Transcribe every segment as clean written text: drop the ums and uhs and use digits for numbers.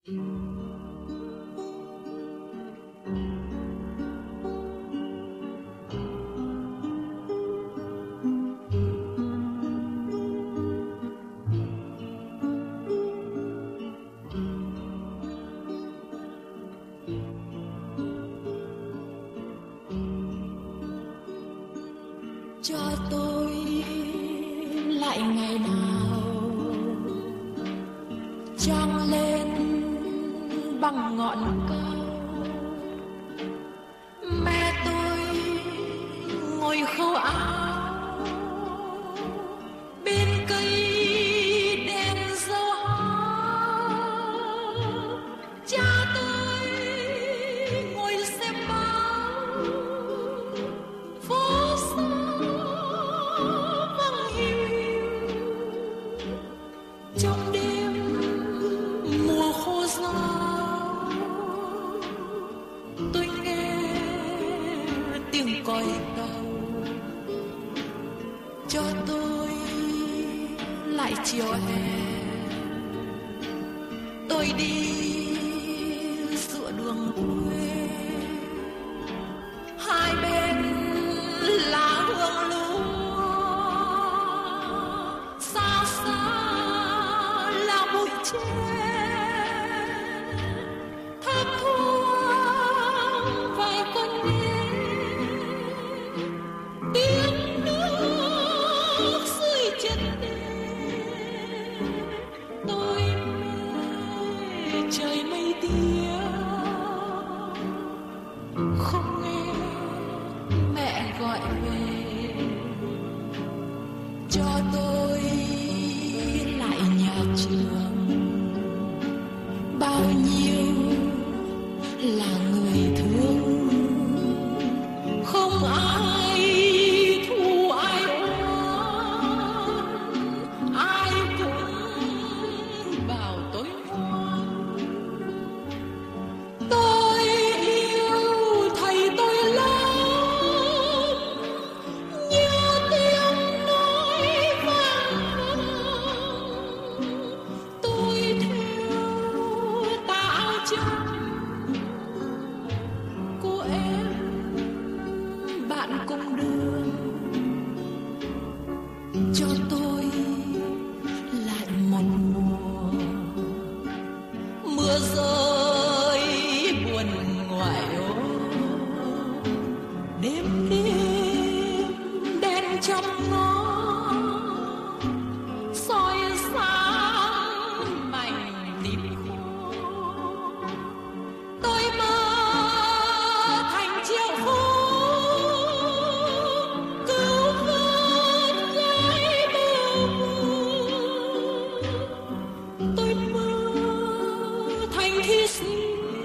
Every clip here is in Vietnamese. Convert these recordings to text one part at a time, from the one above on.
Cho tôi lại ngày nào trăng lên bằng ngọn cao, mẹ tôi ngồi khâu áo bên cây đèn dâu háo, cha tôi ngồi xem báo phố xa vắng hiu hiu trong đêm mùa khô ráo. Tôi nghe tiếng còi tàu, cho tôi lại chiều hè. Tôi đi giữa đường quê, hai bên lá hương lúa, xa xa là bụi tre thấp thoáng vài con nghe tiếng nước dưới chân đê. Tôi mê trời mây tía, không nghe mẹ gọi về. Cho tôi lại nhà trường, bao nhiêu là người thương, không ai thu ai oán, ai cũng bảo tôi ngoan. Tôi yêu thầy tôi lắm, như tiếng nói vang vang. Tôi theo tà áo trắng cô em bạn cùng đường, cho tôi lại một mùa mưa rơi buồn ngoài ô. Đêm đêm đen trong ngõ soi sáng mảnh tìm khô. Tôi mơ thành triệu phú cứu vớt gái bưu vơ. Tôi mơ thành thi sĩ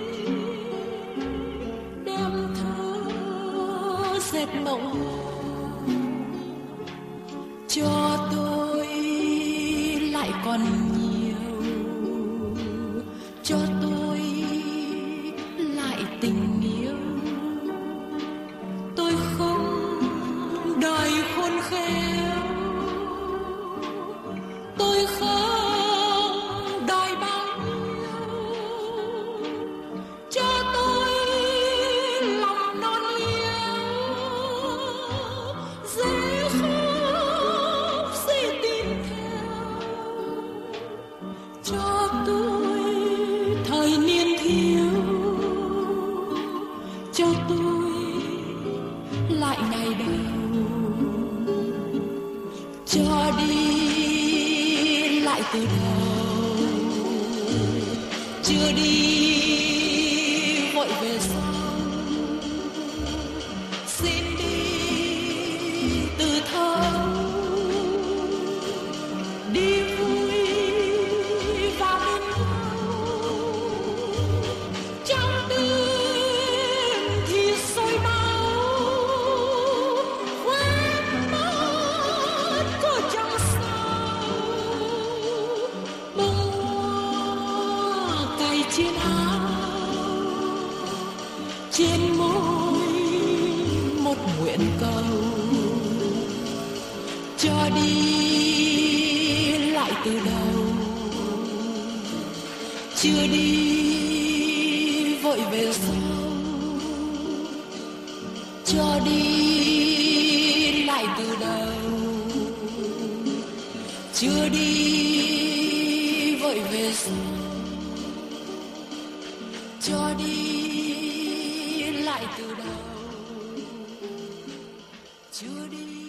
đem thơ dệt mộng. Cho tôi lại còn nhiều, cho tôi lại tình yêu. Tôi không đòi khôn khéo, tôi không đòi bao nhiêu. Cho tôi lòng non liêu, dễ khóc dễ tin theo. Cho tôi thời niên thiếu, cho tôi lại ngày đầu. Cho đi lại từ đầu, chưa đi vội về sau. Xin đi từ thâu, đi vui và bên nhau. Trong đêm thì sôi máu, quên mất cô chẳng sao. Bông hoa cài trên áo, trên môi một nguyện cầu. Cho đi lại từ đầu, chưa đi vội về sau, cho đi lại từ đầu, chưa đi vội về sau, cho đi lại từ đầu, chưa đi.